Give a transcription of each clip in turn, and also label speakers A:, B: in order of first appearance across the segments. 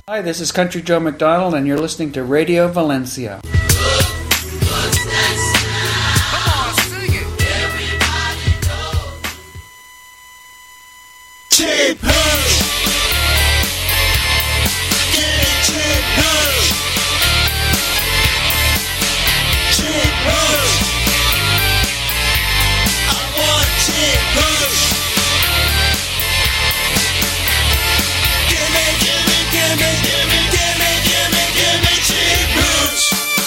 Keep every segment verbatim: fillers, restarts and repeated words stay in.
A: Hi, this is Country Joe McDonald, and you're listening to Radio Valencia.
B: Cheap Hooch! Get it, Cheap Hooch! Cheap Hooch! I want Cheap Hooch! Gimme, gimme, gimme, gimme, gimme, gimme, gimme Cheap Hooch!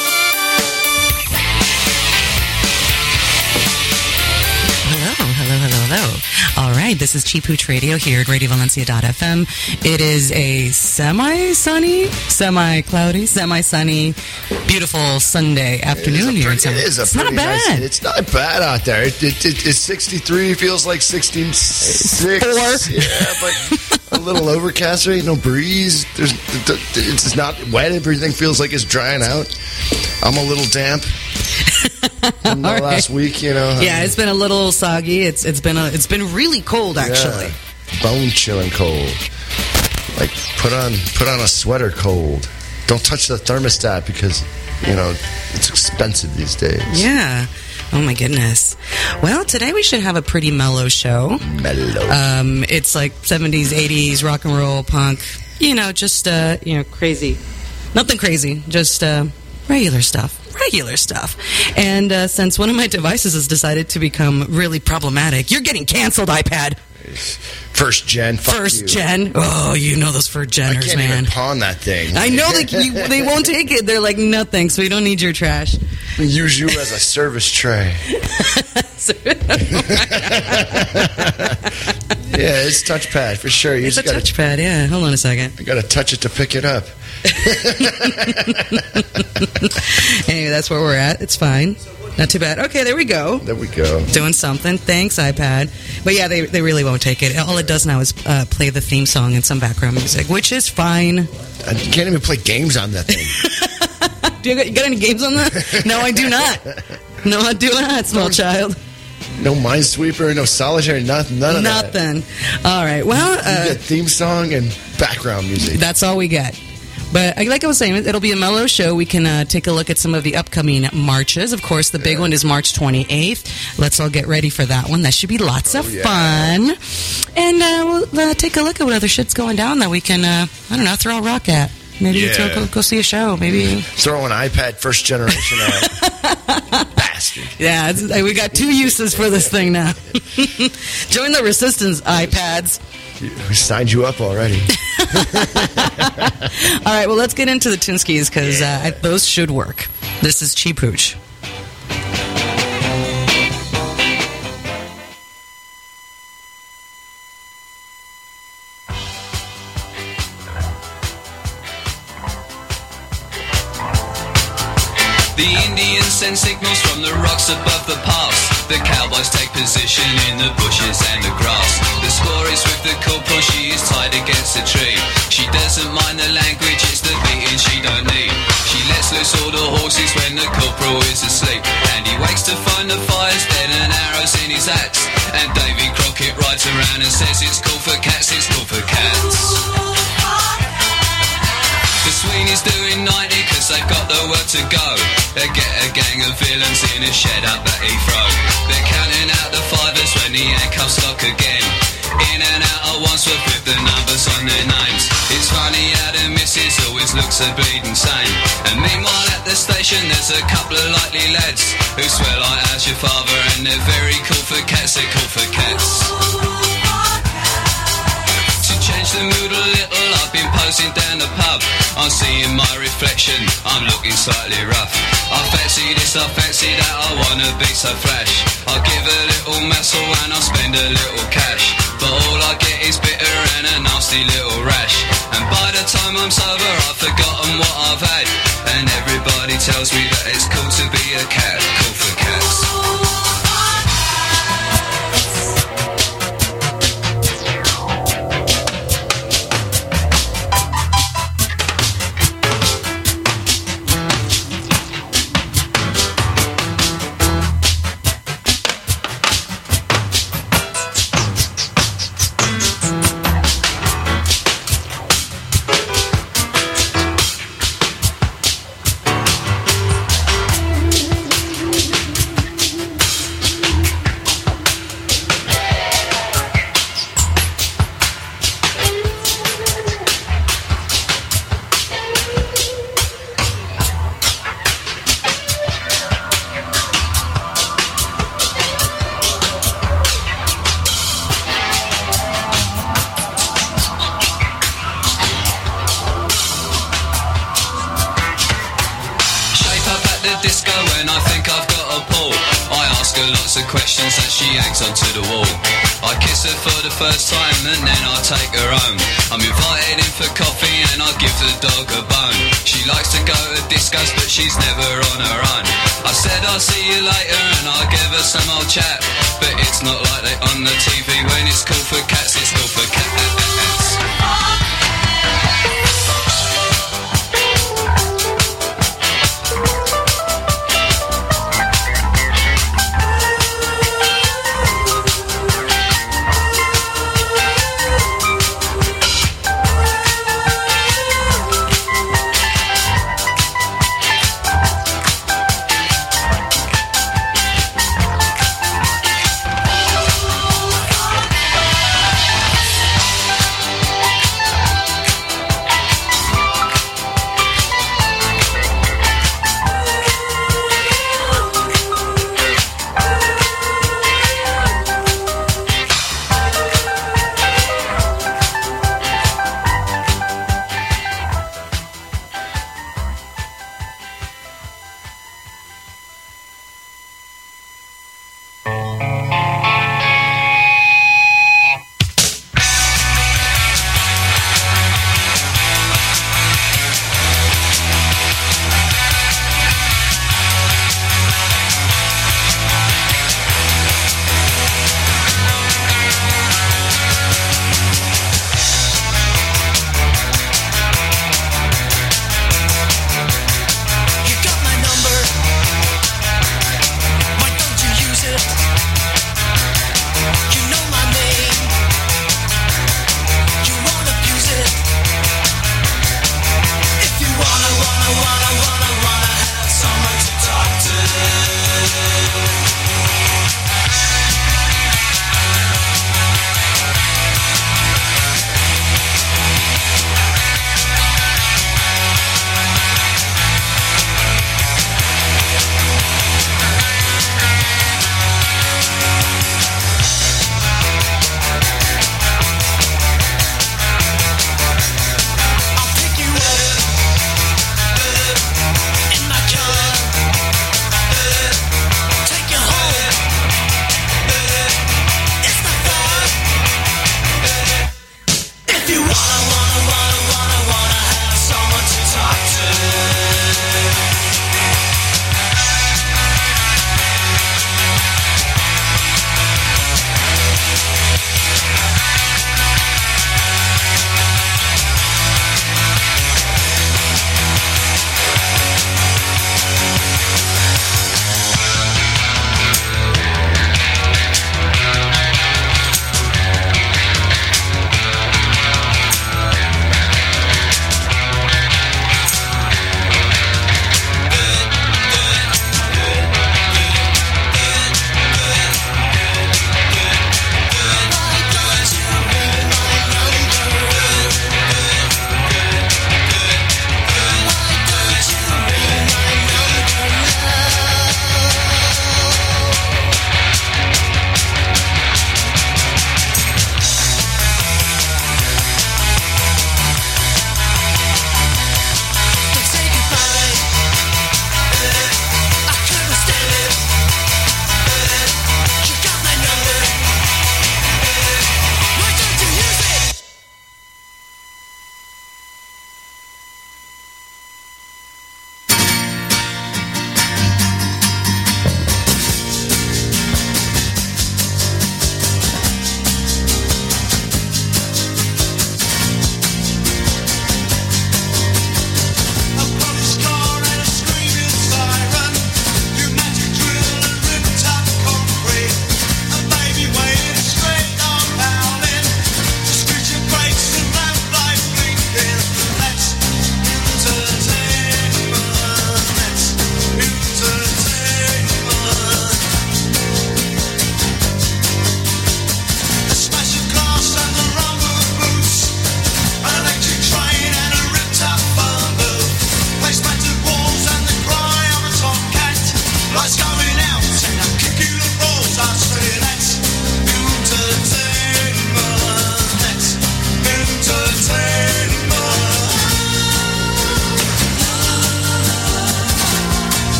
C: Hello, hello, hello, hello. All right, this is Cheap Hooch Radio here at radio valencia dot f m. It is a semi-sunny, semi-cloudy, semi-sunny, beautiful Sunday afternoon here in San
D: It is a
C: It's not
D: pretty
C: bad.
D: nice- it's not bad out there. It, it, it, it's sixty-three, feels like sixty-six.
C: Four.
D: Yeah, but a little overcast, right? No breeze. There's, it's not wet. Everything feels like it's drying out. I'm a little damp. In the
C: All right.
D: last week, you know.
C: Yeah, it's been a little soggy. It's it's been a, it's been really cold actually.
D: Yeah, bone chilling cold. Like put on put on a sweater cold. Don't touch the thermostat because you know it's expensive these days.
C: Yeah. Oh my goodness. Well, today we should have a pretty mellow show.
D: Mellow.
C: Um, it's like seventies, eighties, rock and roll, punk. You know, just uh, you know, crazy. Nothing crazy. Just uh, regular stuff. Regular stuff. And uh, since one of my devices has decided to become really problematic, you're getting canceled, iPad.
D: First gen. Fuck
C: First
D: you.
C: gen. Oh, you know those first
D: I
C: geners,
D: can't
C: man.
D: even pawn that thing.
C: I know they they won't take it. They're like, no thanks, we don't need your trash.
D: Use you as a service tray. Yeah, it's touchpad for sure. You
C: It's a
D: just gotta,
C: touchpad, yeah. Hold on a second.
D: you gotta touch it to pick it up.
C: Anyway, that's where we're at. It's fine. Not too bad. Okay, there we go.
D: There we go.
C: Doing something. Thanks, iPad. But yeah, they they really won't take it. All it does now is uh, play the theme song and some background music, which is fine.
D: I can't even play games on that thing.
C: Do you got, you got any games on that? No, I do not. No, I do not, small child.
D: No Minesweeper, no Solitaire, nothing, none of that.
C: Nothing. All right. Well,
D: You
C: uh,
D: get theme song and background music.
C: that's all we get. But like I was saying, it'll be a mellow show. We can uh, take a look at some of the upcoming marches. Of course, the big one is March twenty-eighth. Let's all get ready for that one. That should be lots of
D: yeah.
C: fun. And uh, we'll uh, take a look at what other shit's going down that we can, uh, I don't know, throw a rock at. Maybe
D: Yeah.
C: throw, go, go see a show. Maybe.
D: Throw an iPad first generation out. Bastard.
C: Yeah, it's, uh, we got two uses for this thing now. Join the resistance, iPads.
D: We signed you up already.
C: All right, well, let's get into the Tinskis because uh, those should work. This is Cheap Hooch.
E: The Indians send signals from the rocks above the pass. The cowboys take position in the bushes and the grass. The squaw is with the corporal, she is tied against a tree. She doesn't mind the language, it's the beating she don't need. She lets loose all the horses when the corporal is asleep. And he wakes to find the fire's dead and arrows in his axe. And Davy Crockett rides around and says it's cool for cats, it's cool for cats. The Sweeney's doing ninety cause they've got the work to go. They get a gang of villains in a shed up at Heathrow. They're counting out the fivers when the handcuffs lock again. In and out at once with the numbers on their names. It's funny how the missus always looks a bleeding sane. And meanwhile at the station there's a couple of likely lads who swear like how's your father, and they're very cool for cats, they're cool for cats. To change the mood a little, I've been posing down the pub. I'm seeing my reflection, I'm looking slightly rough. I fancy this, I fancy that, I wanna be so flash. I'll give a little muscle and I'll spend a little cash. But all I get is bitter and a nasty little rash. And by the time I'm sober I've forgotten what I've had. And everybody tells me that it's cool to be a cat, cool for cats. lots of questions that she hangs onto the wall. I kiss her for the first time and then I take her home. I'm invited in for coffee and I give the dog a bone. She likes to go to discos but she's never on her own. I said I'll see you later and I'll give her some old chat. But it's not like they on the T V. When it's cool for cats, it's cool for cats.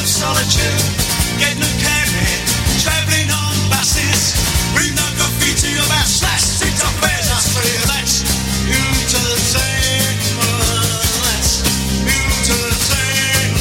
B: of solitude, get no caring, travelling on buses, with no graffiti about slash, six up bears, I say that's entertainment, that's entertainment.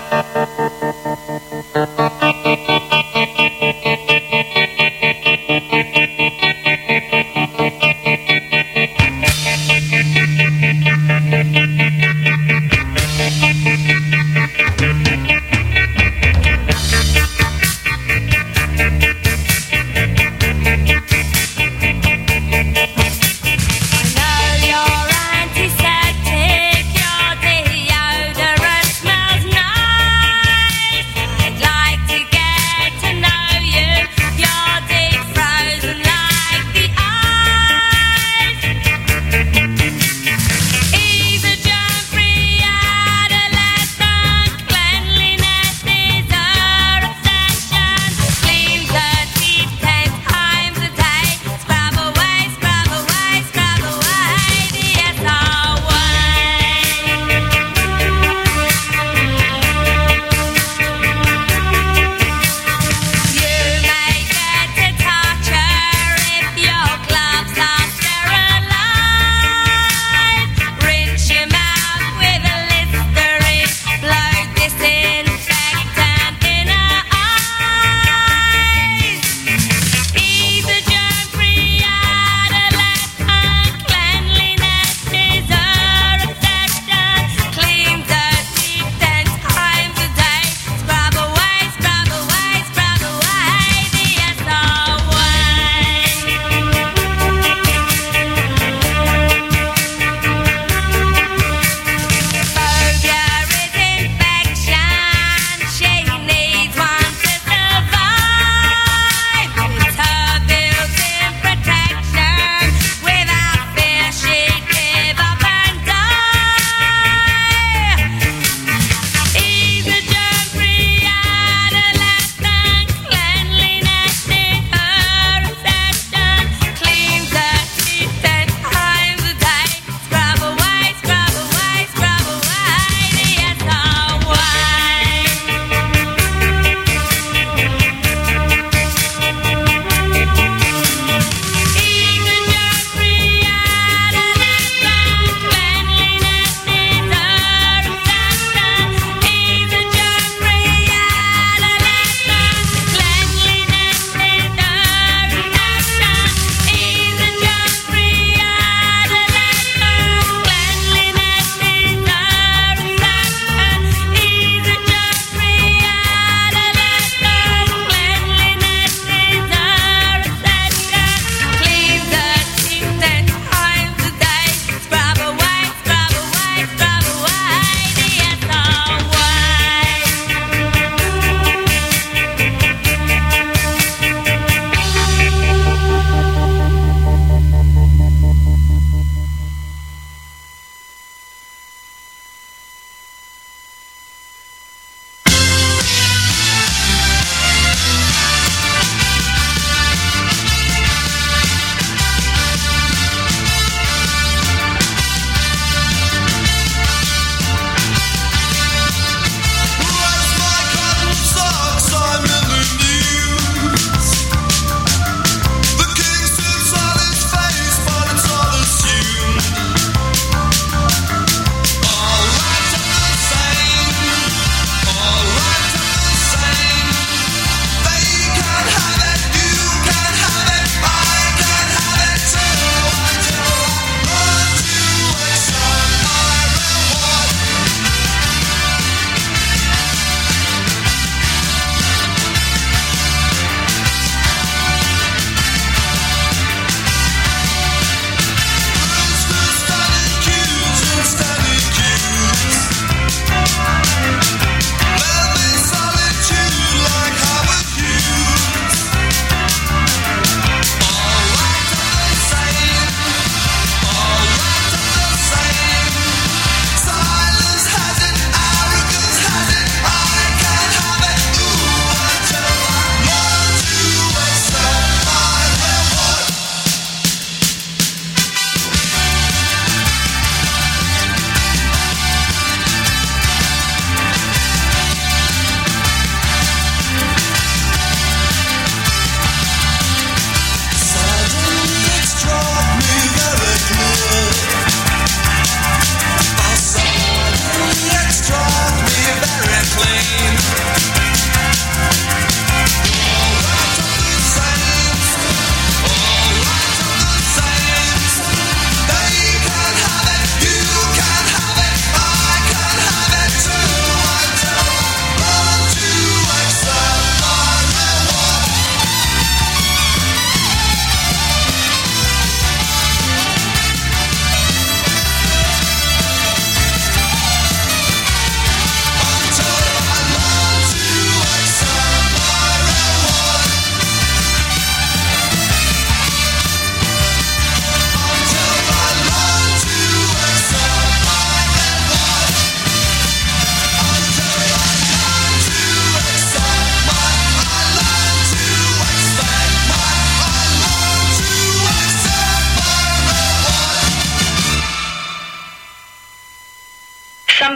F: Like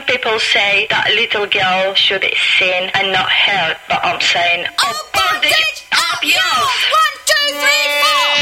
F: people say that little girl should sing and not heard, but I'm saying, oh, bondage up yours! One, two, three, four!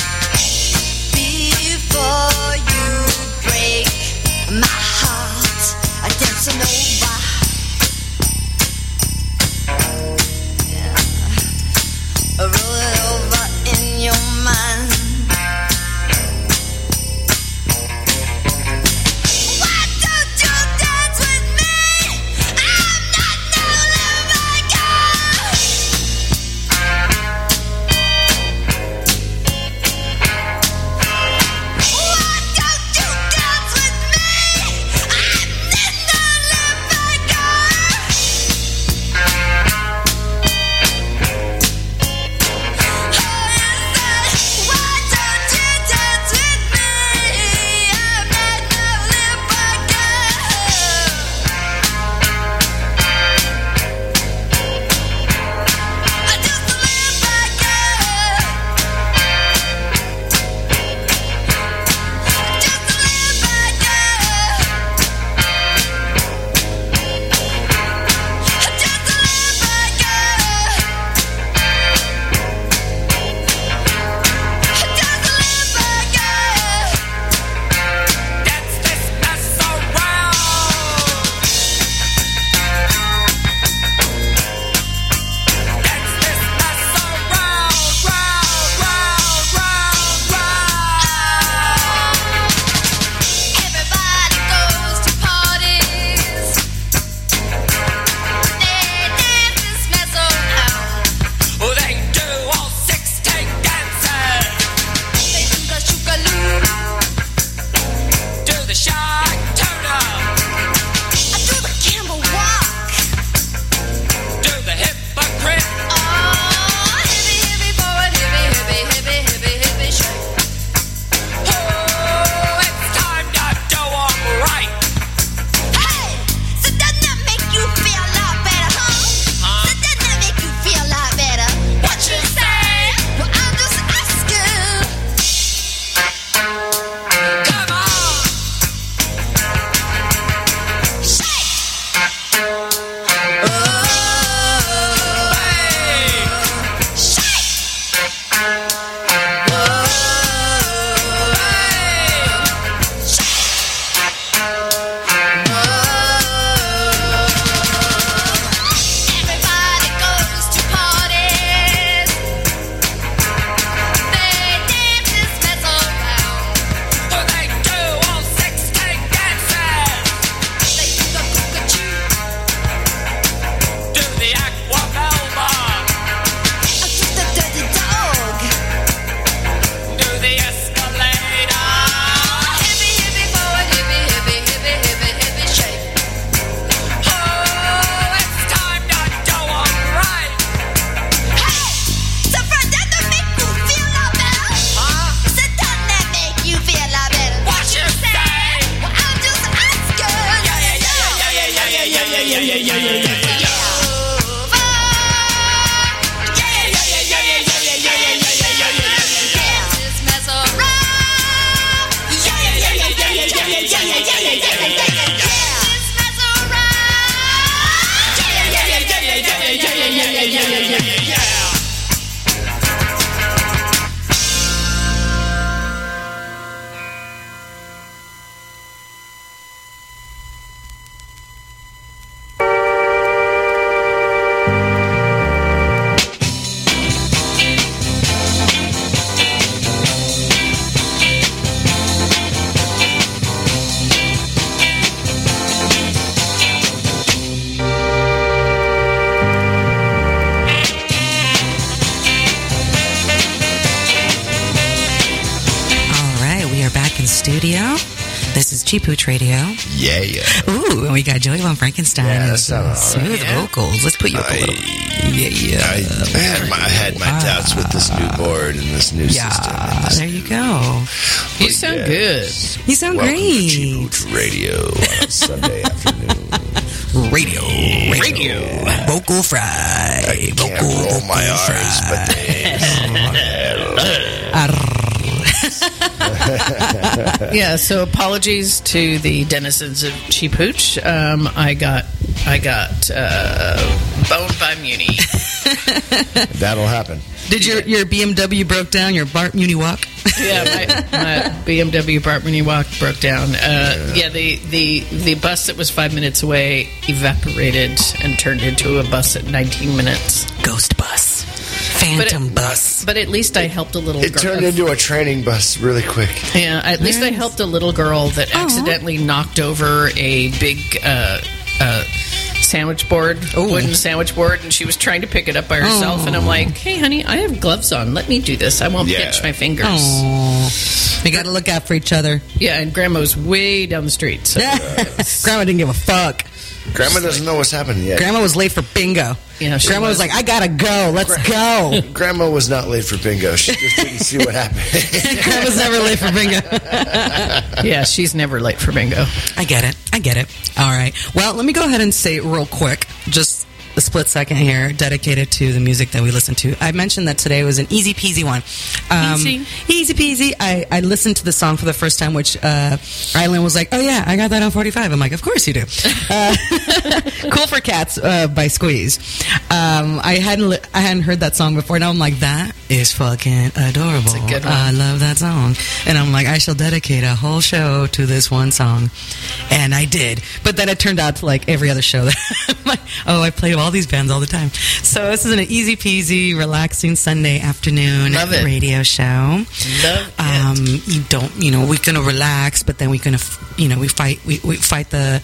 G: My heart
C: Studio. This is Cheap Hooch Radio.
D: Yeah, yeah.
C: Ooh, and we got Joey Von Frankenstein.
D: Yeah,
C: and
D: that sounds
C: smooth
D: all right.
C: yeah. vocals. Let's put you up a little. Yeah, yeah.
D: I had my, I had my doubts with this new board and this new
C: yeah,
D: system. and This
C: there you go.
G: You sound
D: yes.
G: good.
C: You sound
D: Welcome
C: great.
D: to Cheap Hooch Radio on a Sunday afternoon.
C: Radio, radio, vocal fry.
D: I can't
C: vocal,
D: roll
C: vocal
D: my R's,
C: fry.
D: but they...
C: Arr.
G: Yeah, so apologies to the denizens of Cheap Hooch. Um, I got I got uh, boned by Muni.
D: That'll happen.
C: Did your your B M W broke down? Your Bart Muni walk?
G: Yeah, my, my B M W Bart Muni walk broke down. Uh, yeah, the, the the bus that was five minutes away evaporated and turned into a bus at nineteen minutes.
C: Ghost bus, phantom
G: But it-
C: bus.
G: But at least I helped a little
D: It
G: girl.
D: turned into a training bus really quick.
G: Yeah, at least I helped a little girl that accidentally knocked over a big uh, uh, sandwich board, wooden sandwich board, and she was trying to pick it up by herself. And I'm like, hey, honey, I have gloves on. Let me do this. I won't
D: Yeah.
G: pinch my fingers.
C: Oh, we got to look out for each other.
G: Yeah, and Grandma's way down the street. So,
C: Grandma didn't give a fuck.
D: Grandma doesn't know what's happening yet.
C: Grandma was late for bingo.
G: Yeah, she
C: Grandma was.
G: was.
C: like, I gotta go. Let's go.
D: Grandma was not late for bingo. She just didn't see what happened.
C: Grandma's never late for bingo.
G: yeah, she's never late for bingo.
C: I get it. I get it. All right. Well, let me go ahead and say real quick, just a split second here, dedicated to the music that we listen to. I mentioned that today was an easy peasy one. Um,
G: Easy.
C: Easy peasy. I, I listened to the song for the first time, which uh, Rylan was like, oh, yeah, I got that on forty-five. I'm like, of course you do. Uh, Cool for Cats uh, by Squeeze. Um, I hadn't li- I hadn't heard that song before. Now I'm like, that is fucking adorable.
G: It's a good one.
C: I love that song. And I'm like, I shall dedicate a whole show to this one song. And I did. But then it turned out to like every other show that I'm like, oh, I play all these bands all the time. So this is an easy peasy, relaxing Sunday afternoon
G: Love it.
C: radio show.
G: Love
C: Um, you don't, you know, we're gonna relax, but then we're gonna, you know, we fight, we, we fight the,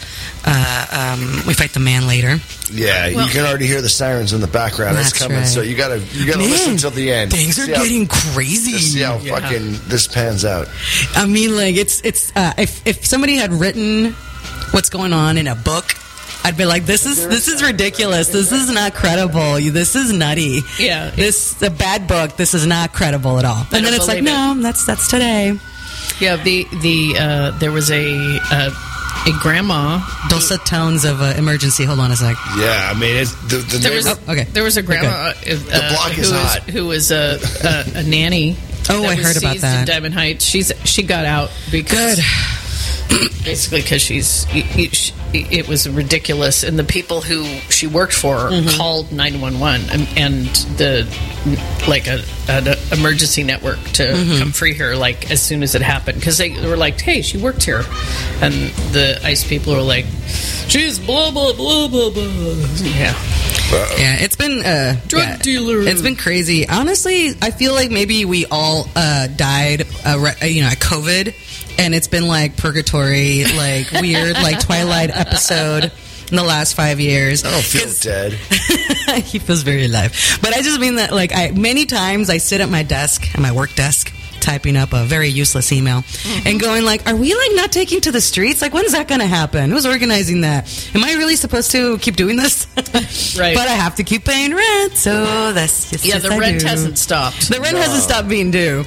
C: uh, um, we fight the man later.
D: Yeah,
G: Well-
D: you can already hear the sirens in the background. It's
C: That's
D: coming,
C: right.
D: so you gotta you gotta
C: Man,
D: listen till the end.
C: Things are
D: See how-
C: getting crazy.
D: to see how
G: Yeah.
D: fucking this pans out.
C: I mean, like it's it's uh, if if somebody had written what's going on in a book, I'd be like, this is this is ridiculous. This is not credible. This is nutty.
G: Yeah.
C: this a bad book. This is not credible at all. And
G: don't
C: then it's like,
G: believe
C: no, that's that's today.
G: Yeah, the the uh, there was a uh, a grandma.
C: Dulcet tones of uh, emergency. Hold on a sec.
D: Yeah, I mean, it's, the, the
G: There was,
D: neighbor-
C: okay.
G: there was a grandma uh, uh,
D: block
G: who
D: is
G: was
D: hot.
G: who was a, a, a nanny.
C: Oh,
G: that
C: I
G: was
C: heard about
G: seized
C: that.
G: in Diamond Heights. She's she got out because basically because she's it, it, it was ridiculous, and the people who she worked for
C: Mm-hmm.
G: called nine one one and, and the like a an emergency network to
C: Mm-hmm.
G: come free her like as soon as it happened, because they were like, hey, she worked here, and the ICE people were like, she's blah blah blah blah blah. Yeah.
C: Yeah, it's been uh,
G: Drug
C: yeah,
G: dealer.
C: It's been crazy. Honestly, I feel like maybe we all uh, died, uh, re- you know, at COVID, and it's been like purgatory, like weird, like Twilight episode in the last five years.
D: I don't feel
C: 'Cause-
D: dead.
C: he feels very alive. But I just mean that, like, I many times I sit at my desk, at my work desk, typing up a very useless email and going like, are we like not taking to the streets? Like, when's that going to happen? Who's organizing that? Am I really supposed to keep doing this?
G: Right.
C: But I have to keep paying rent, so that's just
G: Yeah,
C: just
G: the
C: I
G: rent
C: do.
G: hasn't stopped.
C: The rent hasn't stopped being due.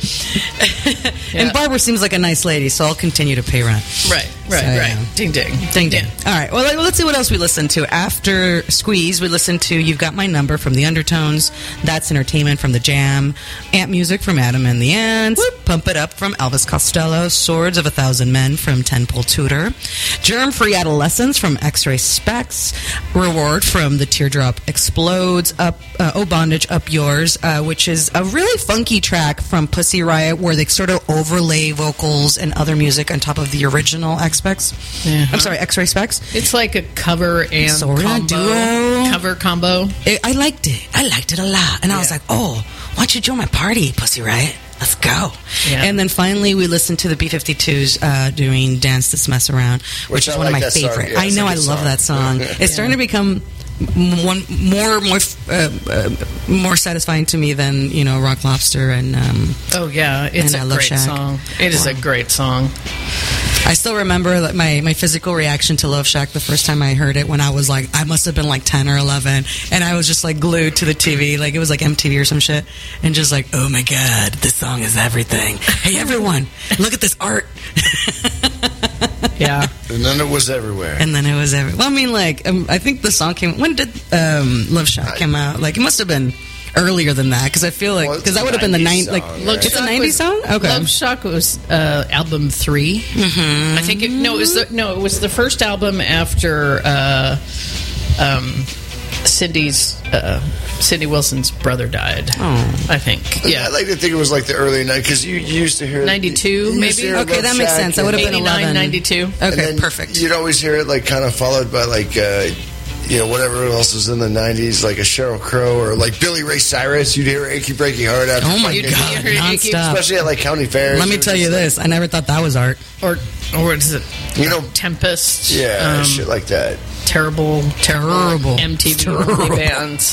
G: Yeah.
C: And Barbara seems like a nice lady, so I'll continue to pay rent.
G: Right, right,
C: So,
G: right.
C: yeah.
G: Ding ding.
C: Ding ding.
G: Yeah.
C: All right. Well, let- let's see what else we listened to. After Squeeze, we listened to You've Got My Number from the Undertones. That's Entertainment from the Jam. Ant Music from Adam and the Ants. Pump It Up from Elvis Costello, Swords of a Thousand Men from Ten Pole Tudor, Germ Free Adolescence from X-Ray Specs, Reward from The Teardrop Explodes, Up uh, Oh Bondage, Up Yours, uh, which is a really funky track from Pussy Riot where they sort of overlay vocals and other music on top of the original X-Specs.
G: Uh-huh.
C: I'm sorry, X-Ray Specs.
G: It's like a cover and
C: So we're
G: combo.
C: gonna duo.
G: Cover combo.
C: It, I liked it. I liked it a lot. And I was like, oh, why don't you join my party, Pussy Riot? Let's go.
G: Yeah.
C: And then finally, we listened to the B fifty-twos uh, doing Dance This Mess Around, which,
D: Which
C: is
D: I
C: one
D: like
C: of my
D: that song.
C: favorite.
D: Yeah,
C: I
D: it's
C: know,
D: a
C: I
D: good
C: love
D: song.
C: that song. It's starting to become m- one more more uh, uh, more satisfying to me than, you know, Rock Lobster and um,
G: Oh, yeah. It's
C: And
G: a
C: I Love
G: great
C: Shack.
G: song. It is a great song.
C: I still remember like, my, my physical reaction to Love Shack the first time I heard it when I was like, I must have been like ten or eleven, and I was just like glued to the T V, like it was like M T V or some shit, and just like, oh my god, this song is everything. Hey everyone, look at this art.
G: Yeah.
D: And then it was everywhere.
C: And then it was every. Well, I mean, like um, I think the song came. When did um, Love Shack come out? Like it must have been earlier than that because I feel like
D: Well, it's
C: because that
D: a
C: would have been the
D: nineties
C: nine. Like
D: song,
G: Love
D: right?
C: it's a
G: Shock
C: nineties
G: was-
C: song. Okay.
G: Love Shock was uh, album three. Mm-hmm. I think it, no, it was the, no, it was the first album after uh, um, Cindy's uh, Cindy Wilson's brother died.
C: Oh.
G: I think.
D: Yeah, I
G: Yeah,
D: like to think it was like the early night because you, you used to hear
G: ninety-two,
D: you used to
G: maybe?
D: hear
C: Okay,
D: Love
C: that makes
D: Shack
C: sense. That would have been
G: eighty-nine,
C: eleven.
G: ninety-two.
D: and
C: Okay,
D: then
C: perfect.
D: You'd always hear it like kind of followed by like uh, you know whatever else was in the nineties, like a Sheryl Crow or like Billy Ray Cyrus. You'd hear "Achy Breaky Heart" after.
C: Oh my
D: fucking-
C: god,
G: you- you-
C: nonstop.
D: Especially at like county fairs.
C: Let me
D: It was
C: tell you
D: just like-
C: this: I never thought that was art.
G: Or or is it
D: You know-
G: Tempest?
D: Yeah,
G: um,
D: shit like that.
G: terrible,
C: Terrible.
G: M T V
C: Terrible.
G: only bands.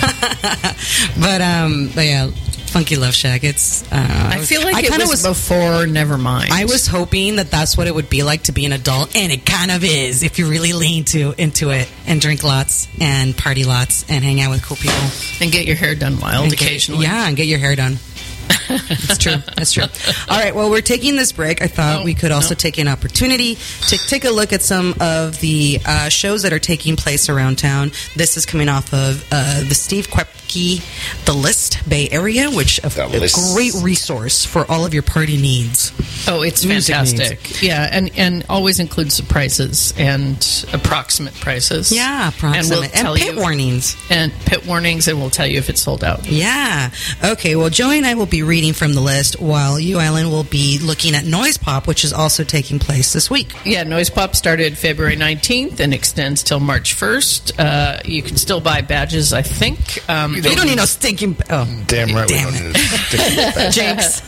C: But um, but yeah, Funky Love Shack. It's. Uh,
G: I feel like
C: I
G: it
C: kinda
G: was, before Nevermind.
C: I was hoping that that's what it would be like to be an adult, and it kind of is if you really lean to into it and drink lots and party lots and hang out with cool people.
G: and get your hair done wild
C: And get-
G: occasionally.
C: yeah, and get your hair done. That's true. That's true. All right. Well, we're taking this break. I thought
G: No,
C: we could also
G: no.
C: take an opportunity to take a look at some of the uh, shows that are taking place around town. This is coming off of uh, the Steve Krepke The List Bay Area, which a,
D: The
C: a
D: List.
C: great resource for all of your party needs.
G: Oh, it's
C: Music
G: fantastic. Yeah, and, and always includes the prices and approximate prices.
C: Yeah, approximate.
G: And we'll
C: And,
G: tell
C: pit
G: you,
C: warnings.
G: And pit warnings, and we'll tell you if it's sold out.
C: Yeah. Okay, well, Joey and I will be reading from the list while you, Ellen, will be looking at Noise Pop, which is also taking place this week.
G: Yeah, Noise Pop started February nineteenth and extends till March first. Uh, you can still buy badges, I think. Um,
C: You don't need no stinking... Oh,
D: Damn right
C: Damn
D: we
C: it.
D: don't need to
C: Jinx.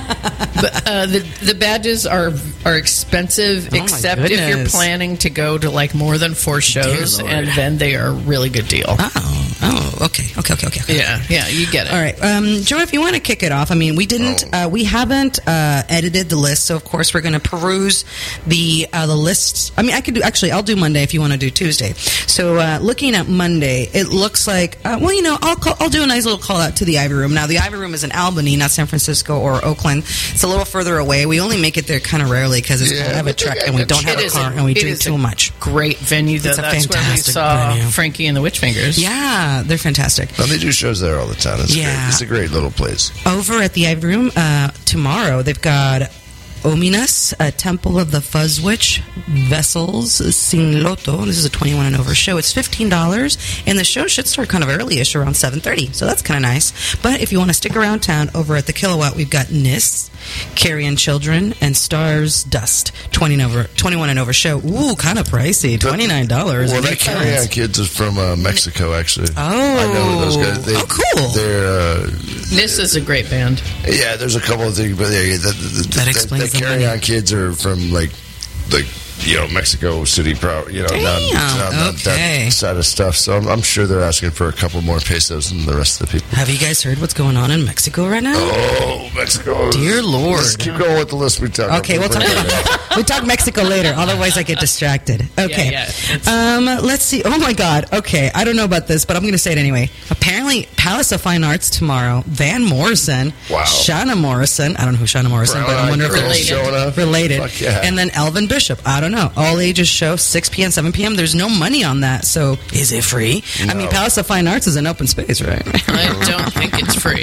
G: But uh, the the badges are are expensive,
C: Oh, my
G: except if you're
C: goodness.
G: planning to go to like more than four shows,
C: Lord.
G: and then they are a really good deal.
C: Oh, oh, okay, okay, okay, okay.
G: Yeah, yeah, you get it.
C: All right, um, Joe, if you want to kick it off, I mean, we didn't, uh, we haven't uh, edited the list, so of course we're going to peruse the uh, the list. I mean, I could do actually, I'll do Monday if you want to do Tuesday. So, uh, looking at Monday, it looks like, uh, well, you know, I'll call, I'll do a nice little call out to the Ivy Room. Now, the Ivy Room is in Albany, not San Francisco or Oakland. It's a little further away. We only make it there kind of rarely because it's
D: Yeah,
C: I have a
D: but
C: truck
D: they-
C: and we don't have
G: It
C: a
G: is
C: car
G: a-
C: and we
G: it
C: drink
G: is
C: too
G: a
C: much.
G: Great venue, though.
C: It's a
G: That's where we
C: fantastic
G: saw
C: venue.
G: Frankie and the Witch Fingers.
C: Yeah, they're fantastic.
D: No, they do shows there all the time. It's
C: Yeah.
D: great. It's a great little place.
C: Over at the Ivy Room uh, tomorrow, they've got Ominous, a Temple of the Fuzz Witch, Vessels, Sing Loto. This is a twenty-one and over show. It's fifteen dollars, and the show should start kind of early-ish, around seven thirty, so that's kind of nice. But if you want to stick around town, over at the Kilowatt, we've got Nis, Carrion Children, and Stars Dust, twenty and over, twenty-one and over show. Ooh, kind of pricey, twenty-nine dollars.
D: Well, that Carry On Kids is from uh, Mexico, actually.
C: Oh.
D: I know those guys. They,
C: Oh, cool.
D: They're uh,
G: This is a great band.
D: yeah. There's a couple of things, but yeah, the, the,
C: That
D: the,
C: explains
D: the
C: the
D: Carry
C: money.
D: On Kids are from like like you know Mexico City, pro, you know, not,
C: Damn,
D: not, not
C: okay.
D: that side of stuff. So I'm, I'm sure they're asking for a couple more pesos than the rest of the people.
C: Have you guys heard what's going on in Mexico right now?
D: Oh, Mexico!
C: Dear Lord.
D: Let's keep going with the list we talked.
C: Okay, we'll talk about we talk Mexico later. Otherwise, I get distracted. Okay,
G: Yeah, yeah.
C: um, let's see. Oh my God. Okay, I don't know about this, but I'm going to say it anyway. Apparently, Palace of Fine Arts tomorrow. Van Morrison,
D: Wow.
C: Shauna Morrison. I don't know who Shauna Morrison, but I wonder if
G: Related.
C: it's
D: showing up.
C: related.
D: Fuck yeah.
C: And then Elvin Bishop. I don't know. All ages show, six p.m., seven p.m. There's no money on that, so is it free? I mean,
D: No.
C: Palace of Fine Arts is an open space, right?
G: I don't think it's free.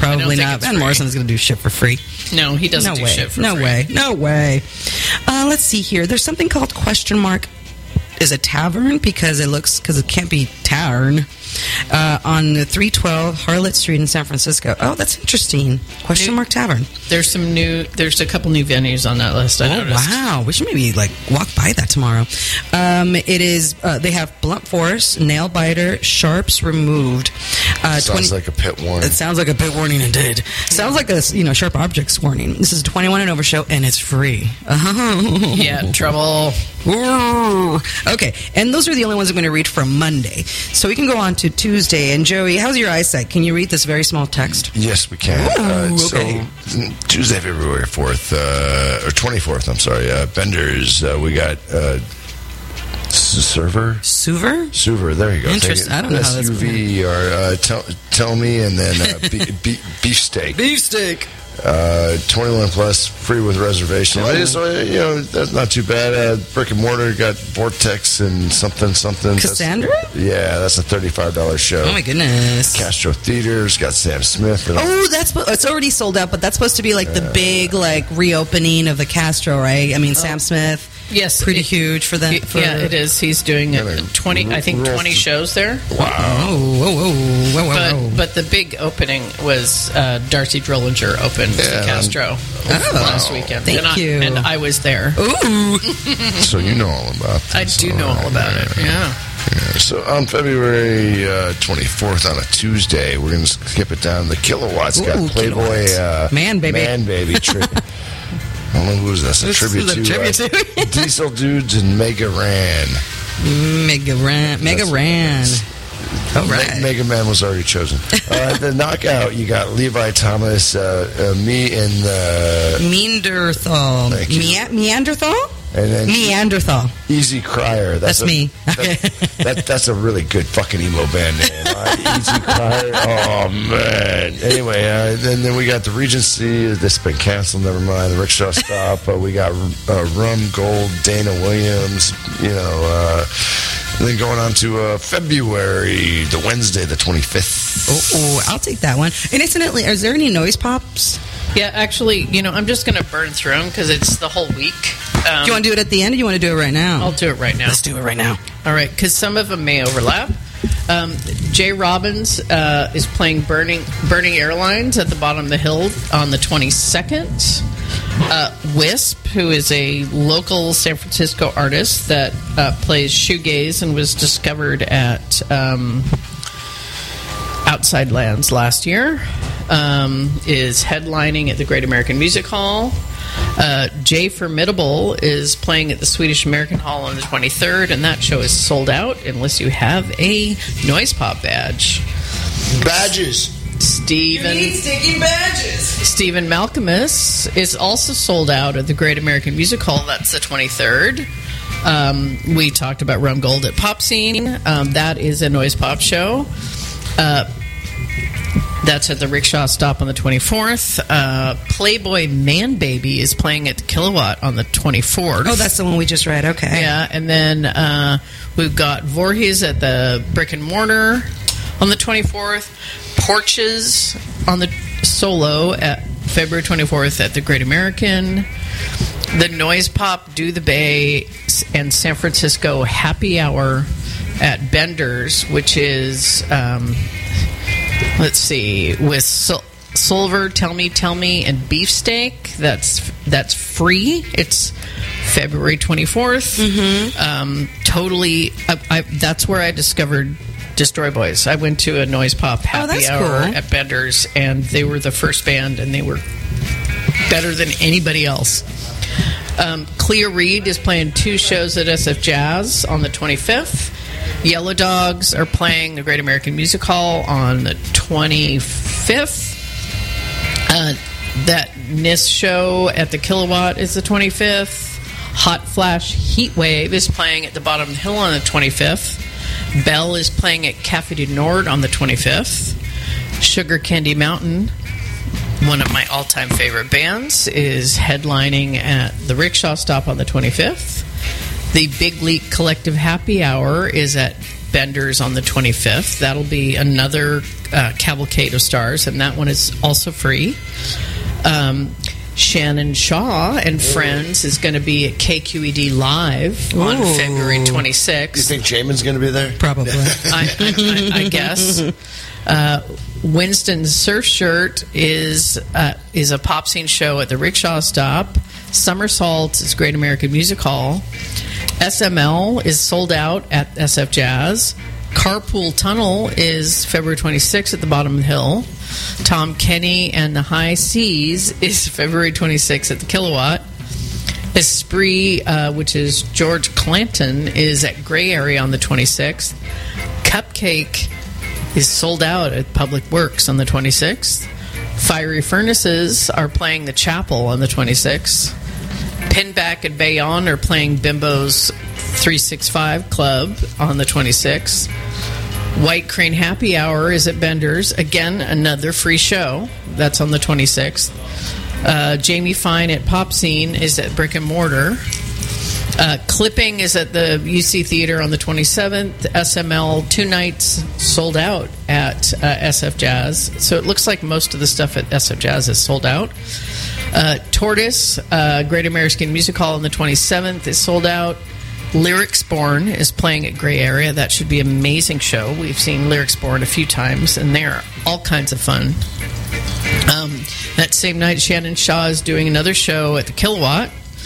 C: Probably
G: think
C: not.
G: it's
C: Van
G: free.
C: Morrison is going to do shit for free.
G: No, he doesn't
C: no
G: do
C: way.
G: shit for
C: no
G: free.
C: way. No way. Uh, let's see here. There's something called question mark is a tavern because it looks because it can't be tavern uh, on the three twelve Harlot Street in San Francisco. Oh, that's interesting. Question
G: New-
C: mark tavern.
G: There's some new. There's a couple new venues on that list. I
C: Oh
G: noticed.
C: wow! We should maybe like walk by that tomorrow. Um, it is. Uh, they have blunt force, nail biter, sharps removed. Uh,
D: Sounds
C: 20
D: like a pit warning.
C: It sounds like a bit warning indeed. Sounds like a you know sharp objects warning. This is a twenty-one and over show, and it's free.
G: Yeah, trouble.
C: Ooh. Okay, and those are the only ones I'm going to read for Monday. So we can go on to Tuesday. And Joey, how's your eyesight? Can you read this very small text?
D: Yes, we can.
C: Ooh,
D: uh,
C: okay.
D: So Tuesday, February fourth, uh, or twenty-fourth, I'm sorry, uh, Benders, uh, we got uh, S- Server?
C: Suver?
D: Suver, there you go.
C: Interesting.
D: Take it.
C: I don't know how that's
D: S U V or uh, tell, tell me, and then uh, be, be, beefsteak.
C: Beefsteak.
D: Uh, twenty-one plus, free with reservation.
C: Oh.
D: So, you know, that's not too bad. Uh, brick and mortar got Vortex and something, something. That's-
C: Cassandra?
D: yeah, that's a thirty-five dollars show.
C: Oh my goodness.
D: Castro Theaters got Sam Smith. And
C: Oh, that's spo- it's already sold out, but that's supposed to be like the big like reopening of the Castro, right? I mean, Sam Smith,
G: Yes,
C: pretty
G: it-
C: huge for that. For,
G: yeah, it is. He's doing uh,
D: Gonna
G: twenty. I think
D: roll
G: twenty
D: through-
G: shows there.
D: wow.
C: Oh, whoa, whoa, whoa, whoa,
G: But
C: whoa.
G: but the big opening was uh, Darcy Drillinger opened
D: Yeah,
G: the Castro last weekend.
C: Thank
G: and I,
C: you.
G: And I was there.
C: Ooh,
D: So you know all about this.
G: I do know all about it. Yeah.
D: Yeah, so on February uh, twenty-fourth, on a Tuesday, we're going to skip it down. The Kilowatts got
C: Ooh,
D: Playboy
C: Kilowatts.
D: uh,
C: Man Baby.
D: Man Baby tri- I don't know who's this. A
C: This
D: tribute
C: is a
D: to,
C: tribute
D: uh,
C: to-
D: Diesel Dudes and Mega Ran.
C: Mega Ran, Mega
D: That's-
C: Ran. All
D: Me-
C: right.
D: Mega Man was already chosen. Uh, the knockout, you got Levi Thomas, uh, uh, me, and uh,
C: Neanderthal.
D: Thank you.
C: Mea- Neanderthal?
D: and then
C: Neanderthal.
D: Easy Crier.
C: That's
D: a-
C: me.
D: That, that, that's a really good fucking emo band name. Uh, Easy Crier. Oh man. Anyway, uh, then then we got the Regency. This has been canceled. Never mind. The Rickshaw Stop. Uh, we got uh, Rum Gold, Dana Williams. You know. Uh, and then going on to uh, February, the Wednesday, the twenty-fifth.
C: Oh, oh, I'll take that one. And incidentally, is there any noise pops?
G: Yeah, actually, you know, I'm just going to burn through them because it's the whole week. Um,
C: Do you want to do it at the end, or do you want to do it right now?
G: I'll do it right now.
C: Let's do it right now.
G: All right, because some of them may overlap. Um, Jay Robbins uh, is playing Burning Burning Airlines at the bottom of the hill on the twenty-second. Uh, Wisp, who is a local San Francisco artist that uh, plays shoegaze and was discovered at um, Outside Lands last year, um, is headlining at the Great American Music Hall. Uh, Jay Formidable is playing at the Swedish American Hall on the twenty-third, and that show is sold out unless you have a Noise Pop badge.
D: Badges.
G: Stephen
C: sticky badges.
G: Stephen Malcolmus is also sold out at the Great American Music Hall. That's the twenty-third. Um, we talked about Rum Gold at Pop Scene. Um, that is a Noise Pop show. Uh, That's at the Rickshaw Stop on the twenty-fourth. Uh, Playboy Man Baby is playing at the Kilowatt on the twenty-fourth.
C: Oh, that's the one we just read. Okay.
G: Yeah, and then uh, we've got Voorhees at the Brick and Mortar on the twenty-fourth. Porches on the Solo at February twenty-fourth at the Great American. The Noise Pop, Do the Bay, and San Francisco Happy Hour at Bender's, which is... Um, Let's see, with Sil- Silver, Tell Me, Tell Me, and Beefsteak. That's that's free. It's February twenty-fourth. Mm-hmm. Um, totally, I, I, that's where I discovered Destroy Boys. I went to a Noise Pop happy
C: that's
G: hour
C: cool.
G: at Bender's, and they were the first band, and they were better than anybody else. Um, Clea Reed is playing two shows at S F Jazz on the twenty-fifth. Yellow Dogs are playing the Great American Music Hall on the twenty-fifth. Uh, that N I S show at the Kilowatt is the twenty-fifth. Hot Flash Heatwave is playing at the bottom of the hill on the twenty-fifth. Bell is playing at Cafe du Nord on the twenty-fifth. Sugar Candy Mountain, one of my all-time favorite bands, is headlining at the Rickshaw Stop on the twenty-fifth. The Big Leak Collective Happy Hour is at Bender's on the twenty-fifth. That'll be another uh, Cavalcade of Stars, and that one is also free. Um, Shannon Shaw and Friends is going to be at K Q E D Live on
C: Ooh.
G: February twenty-sixth.
D: You think Jamin's going to be there?
C: Probably.
G: I, I, I, I guess. Uh, Winston's Surf Shirt is uh, is a pop scene show at the Rickshaw Stop. Somersault is Great American Music Hall. S M L is sold out at S F Jazz. Carpool Tunnel is February twenty-sixth at the bottom of the hill. Tom Kenny and the High Seas is February twenty-sixth at the Kilowatt. Esprit, uh, which is George Clanton, is at Gray Area on the twenty-sixth. Cupcake is sold out at Public Works on the twenty-sixth. Fiery Furnaces are playing the Chapel on the twenty-sixth. Pinback and Bayonne are playing Bimbo's three sixty-five Club on the twenty-sixth. White Crane Happy Hour is at Bender's. Again, another free show. That's on the twenty-sixth. Uh, Jamie Fine at Pop Scene is at Brick and Mortar. Uh, Clipping is at the U C Theater on the twenty-seventh. S M L two nights sold out at uh, S F Jazz. So it looks like most of the stuff at S F Jazz is sold out. Uh, Tortoise, uh, Great American Music Hall on the twenty-seventh is sold out. Lyricsborn is playing at Gray Area. That should be an amazing show. We've seen Lyricsborn a few times, and they're all kinds of fun. Um, that same night, Shannon Shaw is doing another show at the Kilowatt.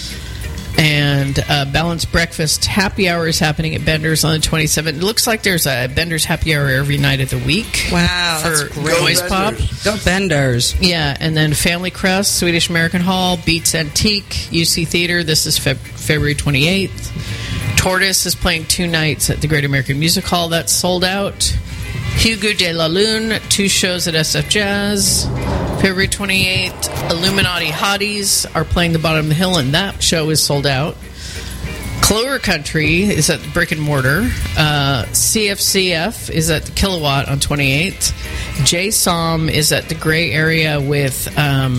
G: And uh, Balanced Breakfast Happy Hour is happening at Bender's on the twenty-seventh. It looks like there's a Bender's Happy Hour every night of the week.
C: Wow,
G: for
C: that's great.
G: Noise Pop.
C: Go Benders.
G: Yeah, and then Family Crest, Swedish American Hall, Beats Antique, U C Theater. This is Feb- February twenty-eighth. Tortoise is playing two nights at the Great American Music Hall. That's sold out. Hugo de la Lune, two shows at S F Jazz. February twenty-eighth, Illuminati Hotties are playing the Bottom of the Hill, and that show is sold out. Clover Country is at the Brick and Mortar. Uh, C F C F is at the Kilowatt on twenty-eighth. J S O M is at the Gray Area with... Um,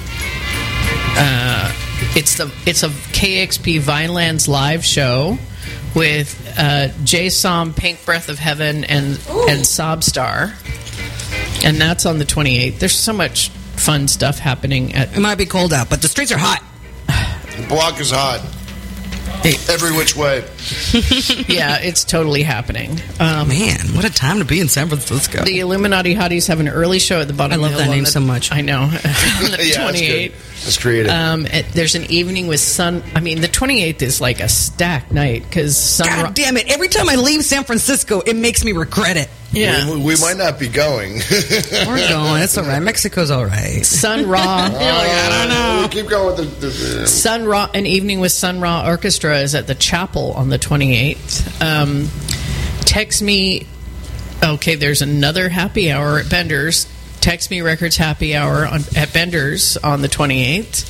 G: uh, it's the it's a K X P Vinelands live show with uh, J S O M, Pink Breath of Heaven, and and Sobstar. And that's on the twenty-eighth. There's so much fun stuff happening at...
C: It might be cold out, but the streets are hot.
D: The block is hot. Every which way.
G: Yeah, it's totally happening. Um,
C: Man, what a time to be in San Francisco.
G: the Illuminati Hotties have an early show at the bottom
C: I love
G: of the hill
C: that
G: on
C: name
G: the-
C: so much.
G: I know. On the
D: Yeah, that's
G: twenty-eighth.
D: good. That's creative.
G: Um, it, there's an evening with Sun... I mean, the twenty-eighth is like a stacked night because Sun...
C: God damn it. Every time I leave San Francisco, it makes me regret it.
G: Yeah.
D: we, we might not be going.
C: We're going. It's all right. Mexico's all right.
G: Sun Ra...
D: I don't know. Keep going with the... the
G: Sun Ra, an evening with Sun Ra Orchestra is at the Chapel on the twenty-eighth. Um, text me. Okay, there's another happy hour at Bender's. Text Me Records happy hour on, at Bender's on the twenty-eighth.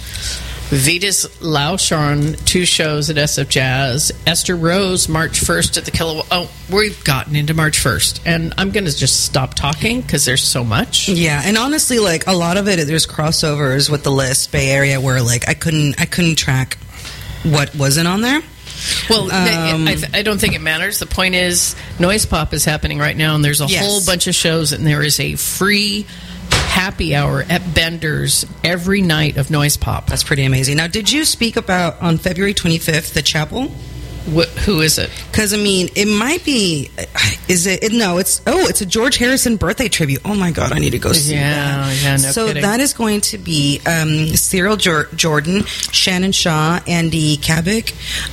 G: Vitas Lauscharn, two shows at S F Jazz. Esther Rose, March first at the Kilowatt. Oh, we've gotten into March first. And I'm going to just stop talking because there's so much.
C: Yeah, and honestly, like a lot of it, there's crossovers with the list, Bay Area, where like I couldn't, I couldn't track what wasn't on there.
G: Well,
C: Um,
G: I, th- I don't think it matters. The point is, Noise Pop is happening right now, and there's a
C: Yes.
G: whole bunch of shows, and there is a free happy hour at Bender's every night of Noise Pop.
C: That's pretty amazing. Now, did you speak about on February twenty-fifth the Chapel?
G: Wh- who is it?
C: Because I mean, it might be. Is it? No, it's. Oh, it's a George Harrison birthday tribute. Oh my God, I need to go see
G: Yeah,
C: that.
G: yeah, no
C: so
G: kidding.
C: that is going to be um, Cyril Jor- Jordan, Shannon Shaw, Andy Kabik.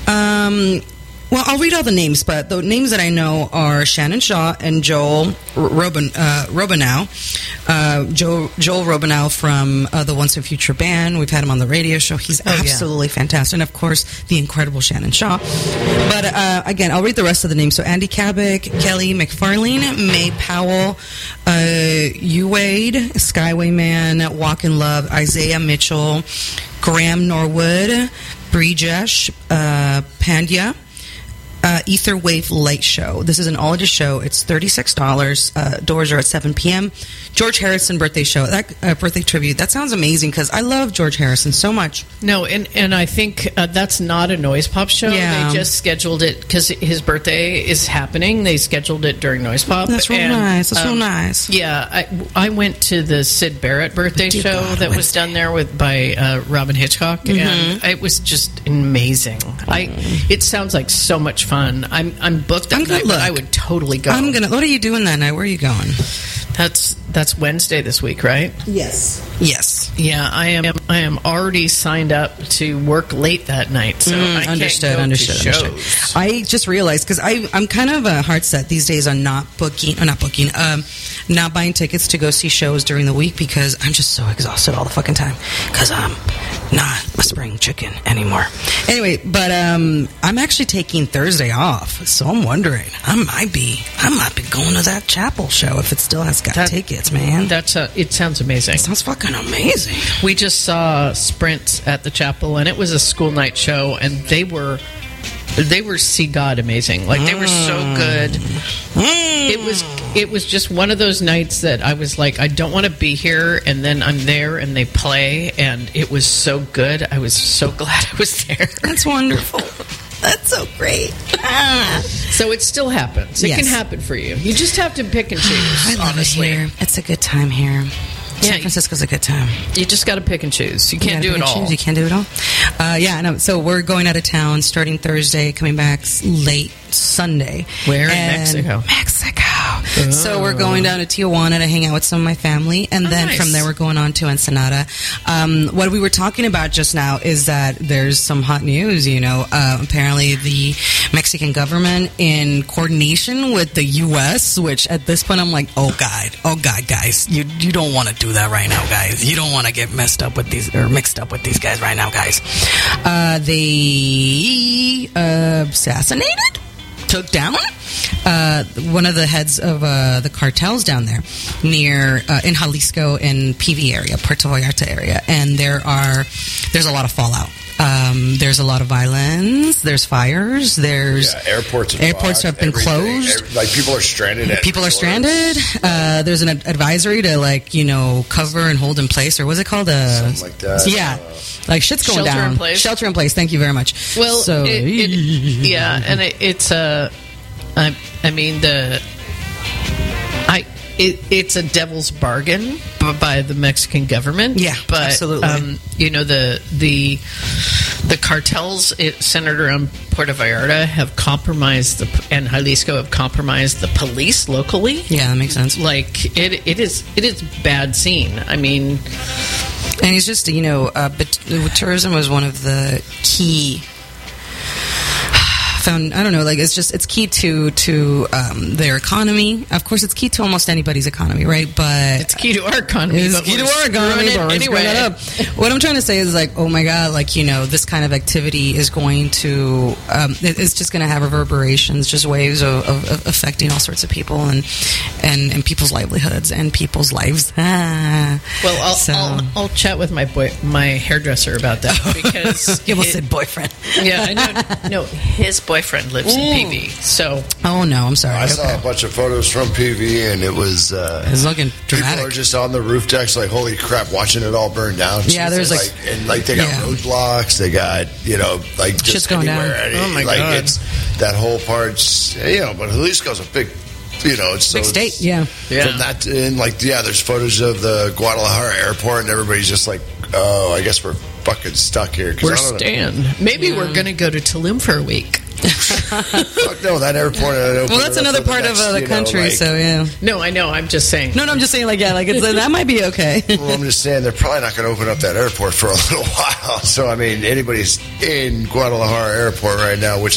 C: Um, well, I'll read all the names, but the names that I know are Shannon Shaw and Joel Robin, uh, Robinow. Uh, Joel, Joel Robinow from uh, the Once and Future Band. We've had him on the radio show. He's
G: Oh, yeah.
C: absolutely fantastic. And, of course, the incredible Shannon Shaw. But, uh, again, I'll read the rest of the names. So, Andy Kabik, Kelly McFarlane, May Powell, uh, U-Wade, Skyway Man, Walk in Love, Isaiah Mitchell, Graham Norwood, Brijesh uh, Pandya, Uh, Ether Wave Light Show. This is an all-ages show. It's thirty-six dollars. Uh, doors are at seven p.m. George Harrison birthday show. That uh, birthday tribute. That sounds amazing because I love George Harrison so much.
G: No, and, and I think uh, that's not a Noise Pop show.
C: Yeah.
G: They just scheduled it because his birthday is happening. They scheduled it during Noise Pop.
C: That's real
G: and,
C: nice. That's
G: um,
C: real nice.
G: Yeah, I, I went to the Sid Barrett birthday
C: Dear
G: show
C: God,
G: that was
C: Wednesday.
G: done there with by uh, Robin Hitchcock, and it was just amazing. I it sounds like so much fun. I'm I'm booked that
C: I'm gonna
G: night, but I
C: look.
G: would totally go.
C: I'm gonna. What are you doing that night? Where are you going?
G: That's that's Wednesday this week, right?
C: Yes. Yes.
G: Yeah, I am. I am already signed up to work late that night, so
C: Mm,
G: I can't
C: understood,
G: go
C: understood,
G: to shows.
C: understood. I just realized because I I'm kind of a hard set these days on not booking, or not booking, um, not buying tickets to go see shows during the week because I'm just so exhausted all the fucking time because I'm not a spring chicken anymore. Anyway, but um, I'm actually taking Thursday off, so I'm wondering I might be I might be going to that Chapel show if it still has got
G: That-
C: tickets, man.
G: That's a, it sounds amazing.
C: It sounds fucking amazing.
G: We just saw Sprint at the Chapel, and it was a school night show, and they were they were see God amazing. Like they were so good. It was it was just one of those nights that I was like, I don't want to be here, and then I'm there, and they play, and it was so good. I was so glad I was there.
C: That's wonderful. That's so great. Ah.
G: So it still happens. It
C: Yes.
G: can happen for you. You just have to pick and choose.
C: I love
G: honestly,
C: it here. It's a good time here.
G: Yeah,
C: San Francisco's a good time.
G: you just got to pick and choose. You can't
C: You
G: do
C: gotta
G: it
C: pick and
G: all.
C: choose. You can't do it all. Uh, yeah, no. So we're going out of town starting Thursday, coming back s- late Sunday.
G: Where in
C: And-
G: Mexico?
C: Mexico. So we're going down to Tijuana to hang out with some of my family, and
G: Oh,
C: then
G: nice.
C: from there we're going on to Ensenada. Um, what we were talking about just now is that there's some hot news. You know, uh, apparently the Mexican government, in coordination with the U S, which at this point I'm like, oh god, oh god, guys, you you don't want to do that right now, guys. You don't want to get messed up with these or mixed up with these guys right now, guys. Uh, they uh, assassinated, took down uh, one of the heads of uh, the cartels down there near uh, in Jalisco in P V area, Puerto Vallarta area, and there are there's a lot of fallout. Um, there's a lot of violence. There's fires. There's
D: Yeah, airports. Are
C: airports
D: blocked,
C: have been
D: everything.
C: closed.
D: Every- like people are stranded. At
C: People are
D: resorts.
C: stranded. Uh, there's an ad- advisory to like you know cover and hold in place, or what's it called? Uh,
D: Something like that.
C: Yeah, like shit's going
G: Shelter in
C: down.
G: place.
C: Shelter in place. Thank you very much.
G: Well,
C: so
G: it, it, yeah, and it, it's a, I, I mean the, I, it, it's a devil's bargain b- by the Mexican government.
C: Yeah,
G: but
C: absolutely.
G: Um, you know the the the cartels it, centered around Puerto Vallarta have compromised the and Jalisco have compromised the police locally.
C: yeah, that makes sense.
G: Like it, it is it is bad scene. I mean,
C: And he's just, you know, uh, but tourism was one of the key. Found I don't know, like it's just it's key to to um, their economy. Of course, it's key to almost anybody's economy, right? But
G: it's key to our economy.
C: It's
G: but
C: key to
G: we're
C: our economy,
G: screwing it
C: but we're screwing
G: anyway.
C: it up. What I'm trying to say is like, oh my god, like you know, this kind of activity is going to, um, it- it's just going to have reverberations, just waves of, of, of affecting all sorts of people and and and people's livelihoods and people's lives. Ah.
G: Well, I'll,
C: So-
G: I'll I'll chat with my boy, my hairdresser about that because
C: You almost
G: it-
C: said boyfriend.
G: yeah, I know. No, his boyfriend lives in P V, so
C: Oh no, I'm sorry.
D: I saw
C: Okay.
D: a bunch of photos from P V, and it was. Uh,
C: It's looking
D: People
C: dramatic.
D: are just on the roof decks, like holy crap, watching it all burn down.
C: Yeah, there's, like-
D: and like they got
C: yeah.
D: roadblocks, they got you know like just
C: Shit's going down.
D: anywhere. And
G: Oh, my
D: like
G: God.
D: it's that whole part's you know, but Jalisco's a big, you know, it's so
C: Big state,
D: it's-
C: yeah.
G: Yeah.
D: From that and like yeah, there's photos of the Guadalajara airport, and everybody's just like, oh, I guess we're fucking stuck here. 'Cause
G: we're
D: I don't know-
G: staying. Maybe we're going to go to Tulum for a week.
D: Fuck no, that airport. uh,
C: Well, that's another part of uh, the country, so yeah.
G: No, I know. I'm just saying.
C: No, no, I'm just saying, like, yeah, like it's, that might be okay.
D: Well, I'm just saying they're probably not going to open up that airport for a little while. So, I mean, anybody's in Guadalajara Airport right now, which